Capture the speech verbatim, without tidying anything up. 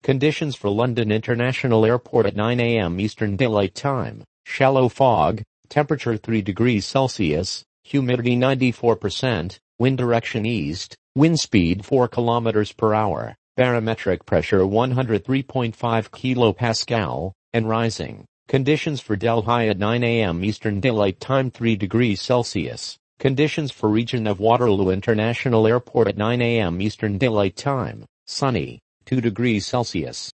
Conditions for London International Airport at nine a m Eastern Daylight Time. Shallow fog, temperature three degrees Celsius, humidity ninety-four percent, wind direction east, wind speed four kilometers per hour, barometric pressure one hundred three point five kilopascal, and rising. Conditions for Delhi at nine a m Eastern Daylight Time three degrees Celsius. Conditions for region of Waterloo International Airport at nine a m Eastern Daylight Time. Sunny, two degrees Celsius.